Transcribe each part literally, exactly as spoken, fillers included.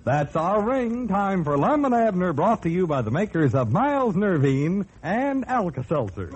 That's our ring. Time for Lum and Abner, brought to you by the makers of Miles Nervine and Alka-Seltzer.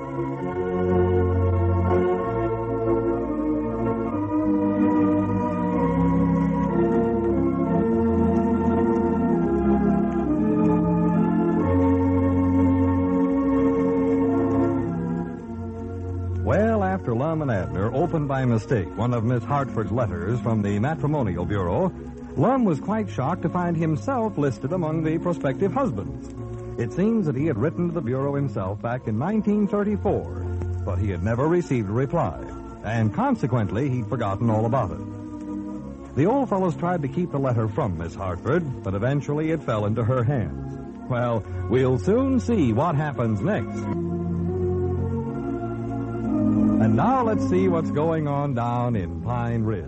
Well, after Lum and Abner opened by mistake one of Miss Hartford's letters from the Matrimonial Bureau, Lum was quite shocked to find himself listed among the prospective husbands. It seems that he had written to the Bureau himself back in nineteen thirty-four, but he had never received a reply, and consequently he'd forgotten all about it. The old fellows tried to keep the letter from Miss Hartford, but eventually it fell into her hands. Well, we'll soon see what happens next. And now let's see what's going on down in Pine Ridge.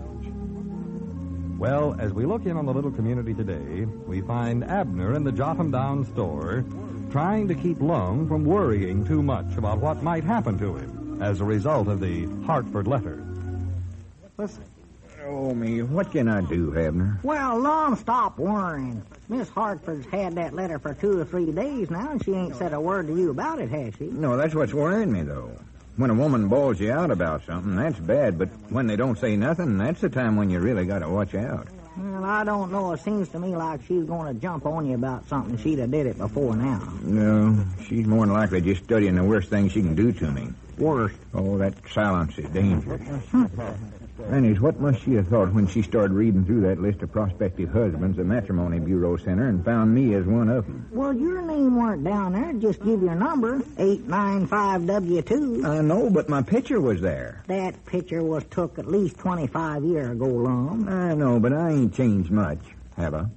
Well, as we look in on the little community today, we find Abner in the Jotham Down store trying to keep Lum from worrying too much about what might happen to him as a result of the Hartford letter. Listen. Oh, me, what can I do, Abner? Well, Lum, stop worrying. Miss Hartford's had that letter for two or three days now, and she ain't said a word to you about it, has she? No, that's what's worrying me, though. When a woman bawls you out about something, that's bad, but when they don't say nothing, that's the time when you really got to watch out. Well, I don't know. It seems to me like she's going to jump on you about something. She'd have did it before now. No, she's more than likely just studying the worst thing she can do to me. Worst? Oh, that silence is dangerous. Grannies, what must she have thought when she started reading through that list of prospective husbands at Matrimony Bureau Center and found me as one of them? Well, your name weren't down there. Just give your number, eight nine five W two. I know, but my picture was there. That picture was took at least twenty-five years ago, Lum. I know, but I ain't changed much, have I?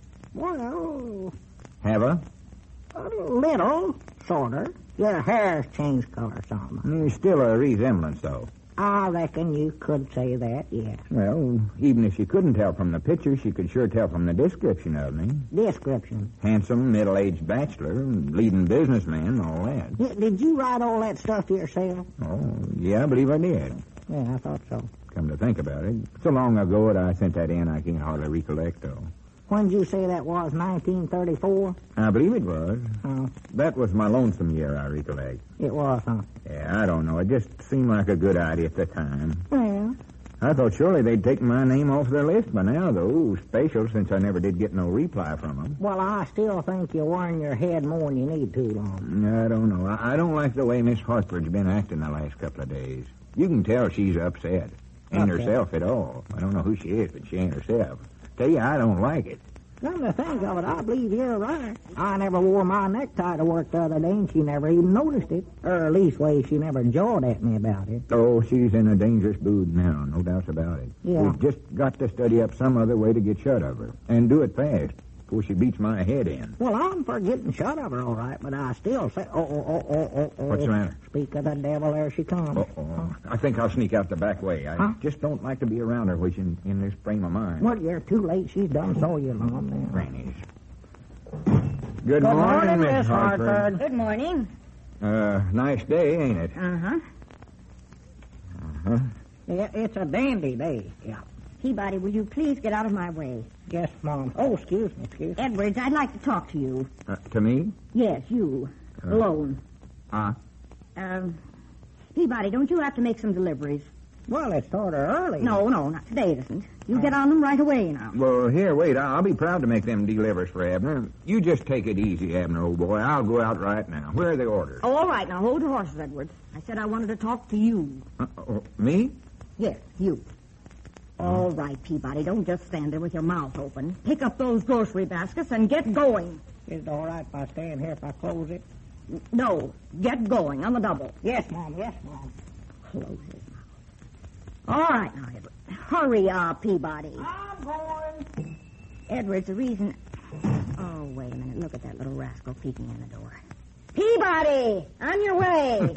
Well... Have I? A little, sort of. Your hair's changed color some. There's still a resemblance, though. I reckon you could say that, yes. Well, even if she couldn't tell from the picture, she could sure tell from the description of me. Description? Handsome, middle-aged bachelor, leading businessman, all that. Yeah, did you write all that stuff yourself? Oh, yeah, I believe I did. Yeah, I thought so. Come to think about it, so long ago that I sent that in, I can't hardly recollect, though. When did you say that was, nineteen thirty-four? I believe it was. Oh. That was my lonesome year, I recollect. It was, huh? Yeah, I don't know. It just seemed like a good idea at the time. Well... I thought surely they'd taken my name off their list by now, though. Special, since I never did get no reply from them. Well, I still think you're wearing your head more than you need to, Lum. I don't know. I, I don't like the way Miss Hartford's been acting the last couple of days. You can tell she's upset. Ain't Upset? herself at all. I don't know who she is, but she ain't herself. Tell you, I don't like it. Come to think of it, I believe you're right. I never wore my necktie to work the other day, and she never even noticed it. Or at least, way, she never jawed at me about it. Oh, she's in a dangerous mood now, no doubts about it. Yeah. We've just got to study up some other way to get shut of her. And do it fast, before she beats my head in. Well, I'm for getting shut of her, all right, but I still say... Oh, oh, oh, oh, oh, oh. What's the matter? Speak of the devil, there she comes. Uh-oh. I think I'll sneak out the back way. I Huh? just don't like to be around her when she's in, in this frame of mind. Well, you're too late. She's done so you, Lum. Now. Grannies. Good, Good morning, Miss Hartford. Hartford. Good morning. Uh, nice day, ain't it? Uh-huh. Huh? Yeah, it's a dandy day. Yeah. Peabody, will you please get out of my way? Yes, Mom. Oh, excuse me, excuse me. Edwards, I'd like to talk to you. Uh, to me? Yes, you. Uh. Alone. Ah. Um, Peabody, don't you have to make some deliveries? Well, it's sort of early. No, no, not today, it isn't. You get on them right away now. Well, here, wait. I'll be proud to make them delivers for Abner. You just take it easy, Abner, old boy. I'll go out right now. Where are the orders? Oh, all right, now hold your horses, Edwards. I said I wanted to talk to you. Uh, oh, me? Yes, you. All right, Peabody, don't just stand there with your mouth open. Pick up those grocery baskets and get going. Is it all right if I stand here if I close it? No, get going on the double. Yes, Mom. Yes, Mom. Close his mouth. All right, now, Edwards. Hurry up, Peabody. I'm going. Edwards, the reason... Oh, wait a minute. Look at that little rascal peeking in the door. Peabody! On your way!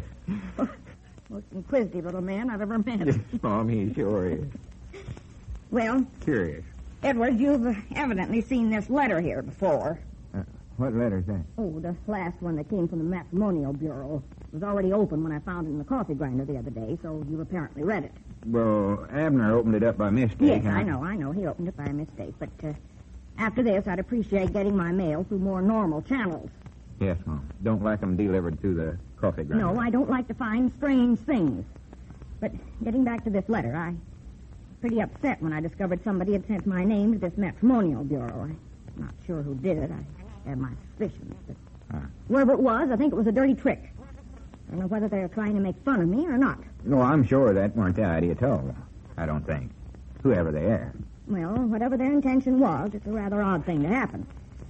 Most inquisitive little man I've ever met. Mom, he sure is. Well, Curious. Edwards, you've evidently seen this letter here before. Uh, what letter's that? Oh, the last one that came from the Matrimonial Bureau. It was already open when I found it in the coffee grinder the other day, so you've apparently read it. Well, Abner opened it up by mistake. Yes, huh? I know, I know. He opened it by mistake, but uh, After this, I'd appreciate getting my mail through more normal channels. Yes, Mom. Don't like 'em delivered through the coffee grinder. No, I don't like to find strange things. But getting back to this letter, I was pretty upset when I discovered somebody had sent my name to this matrimonial bureau. I'm not sure who did it. I have my suspicions. But Huh. whoever it was, I think it was a dirty trick. I don't know whether they were trying to make fun of me or not. No, I'm sure that weren't the idea at all. I don't think. Whoever they are. Well, whatever their intention was, it's a rather odd thing to happen.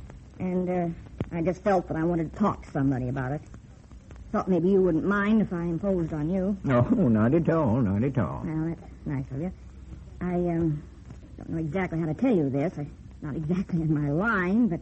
And uh, I just felt that I wanted to talk to somebody about it. Thought maybe you wouldn't mind if I imposed on you. No, not at all, not at all. Well, that's nice of you. I um, don't know exactly how to tell you this. I'm not exactly in my line, but...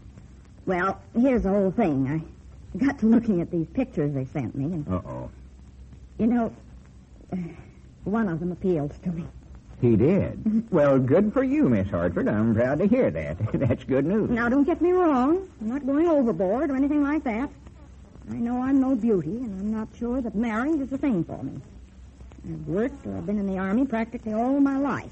Well, here's the whole thing. I got to looking at these pictures they sent me, and... Uh-oh. You know, uh, one of them appeals to me. He did? Well, good for you, Miss Hartford. I'm proud to hear that. That's good news. Now, don't get me wrong. I'm not going overboard or anything like that. I know I'm no beauty, and I'm not sure that marriage is the thing for me. I've worked or I've been in the Army practically all my life.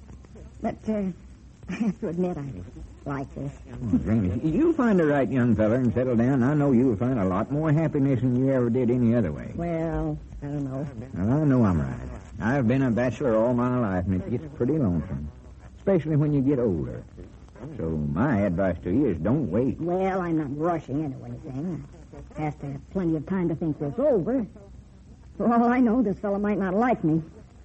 But uh, I have to admit I like this. Oh, Granny, you'll find the right young feller and settle down. I know you'll find a lot more happiness than you ever did any other way. Well, I don't know. Well, I know I'm right. I've been a bachelor all my life, and it gets pretty lonesome, especially when you get older. So my advice to you is don't wait. Well, I'm not rushing into anything. I have to have plenty of time to think this over. For all I know, this fellow might not like me.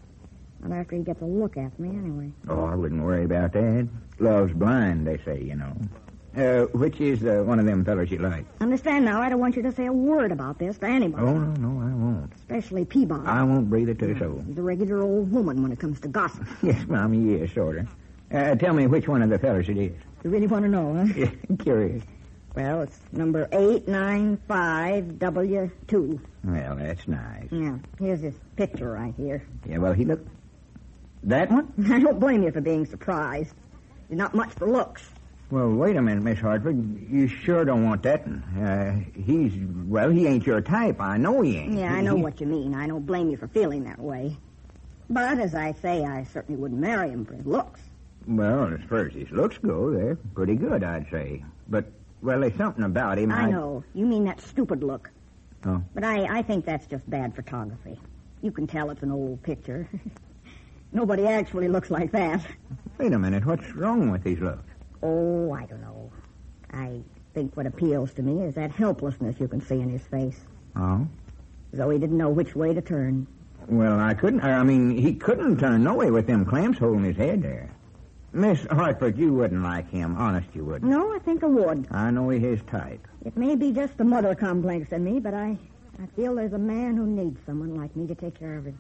Not after he gets a look at me, anyway. Oh, I wouldn't worry about that. Love's blind, they say, you know. Uh, which is uh, one of them fellas you like? Understand now, I don't want you to say a word about this to anybody. Oh, no, no, I won't. Especially Peabody. I won't breathe it to a soul. He's a regular old woman when it comes to gossip. Yes, Mom, he is, sort of. Uh, tell me which one of the fellas it is. You really want to know, huh? Yeah, curious. Well, it's number eight nine five W two. Well, that's nice. Yeah, here's his picture right here. Yeah, well, he looked... That one? I don't blame you for being surprised. You're not much for looks. Well, wait a minute, Miss Hartford. You sure don't want that one. Uh, he's... Well, he ain't your type. I know he ain't. Yeah, I know what you mean. I don't blame you for feeling that way. But, as I say, I certainly wouldn't marry him for his looks. Well, as far as his looks go, they're pretty good, I'd say. But, well, there's something about him. I I'd... know. You mean that stupid look. Oh. But I, I think that's just bad photography. You can tell it's an old picture. Nobody actually looks like that. Wait a minute. What's wrong with these looks? Oh, I don't know. I think what appeals to me is that helplessness you can see in his face. Oh? As though he didn't know which way to turn. Well, I couldn't... I mean, he couldn't turn no way with them clamps holding his head there. Miss Hartford, you wouldn't like him. Honest, you wouldn't. No, I think I would. I know he is type. It may be just the mother complex in me, but I, I feel there's a man who needs someone like me to take care of him.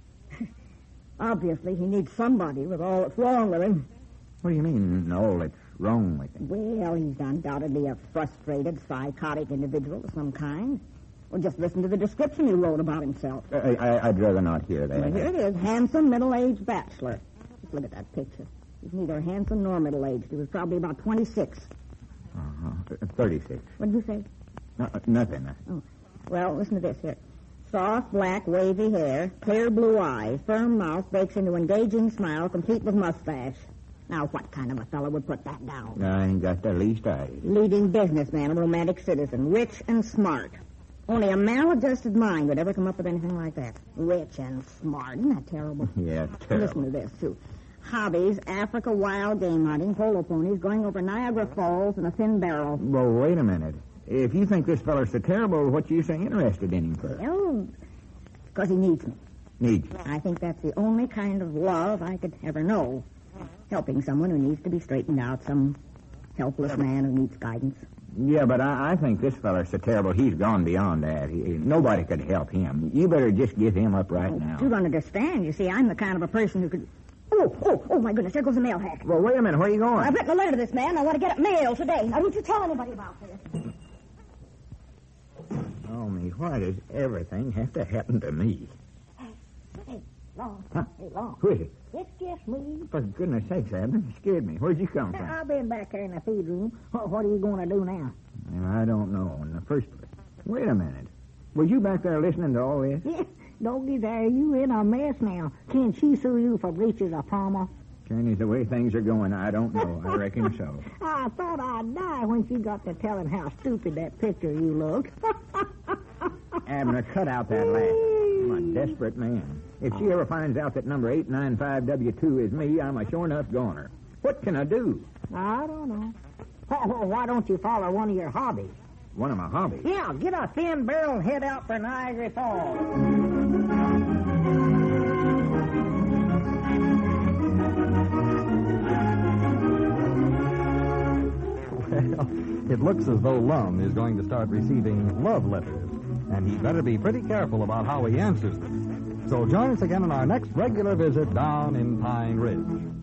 Obviously, he needs somebody with all that's wrong with him. What do you mean, all that's wrong with him? Well, he's undoubtedly a frustrated, psychotic individual of some kind. Well, just listen to the description he wrote about himself. I, I, I'd rather not hear that. Well, here it is. Handsome, middle-aged bachelor. Just look at that picture. He's neither handsome nor middle-aged. He was probably about twenty-six. Uh-huh. thirty-six. What did you say? No, nothing. Oh. Well, listen to this here. Soft, black, wavy hair, clear blue eyes, firm mouth, breaks into engaging smile, complete with mustache. Now, what kind of a fellow would put that down? I ain't got the least idea. Leading businessman, a romantic citizen, rich and smart. Only a maladjusted mind would ever come up with anything like that. Rich and smart. Isn't that terrible? Yeah, terrible. Listen to this, too. Hobbies, Africa wild game hunting, polo ponies, going over Niagara Falls in a thin barrel. Well, wait a minute. If you think this feller's so terrible, what you say interested in him for? Well, because he needs me. Needs you. I think that's the only kind of love I could ever know. Helping someone who needs to be straightened out, some helpless man who needs guidance. Yeah, but I, I think this feller's so terrible, he's gone beyond that. He, nobody could help him. You better just give him up right Oh, now. You don't understand. You see, I'm the kind of a person who could... Oh, oh, oh, my goodness, there goes a mail hack. Well, wait a minute. Where are you going? I've written a letter to this man. I want to get it mailed today. Now, don't you tell anybody about this. Oh, me, why does everything have to happen to me? Hey, Long. Huh? Hey, Long. Who is it? It's just me. For goodness sakes, Abner, you scared me. Where'd you come from? I've been back there in the feed room. What, what are you going to do now? Well, I don't know. In the first place, wait a minute. Was you back there listening to all this? Yeah, Doggy, there you in a mess now. Can she sue you for breaches of promise? Journey's the way things are going. I don't know. I reckon so. I thought I'd die when she got to telling how stupid that picture you look. Abner, cut out that laugh. I'm a desperate man. If she ever finds out that number eight nine five W two is me, I'm a sure enough goner. What can I do? I don't know. Oh, why don't you follow one of your hobbies? One of my hobbies. Yeah, get a thin barrel and head out for Niagara Falls. Well, it looks as though Lum is going to start receiving love letters, and he'd better be pretty careful about how he answers them. So join us again on our next regular visit down in Pine Ridge.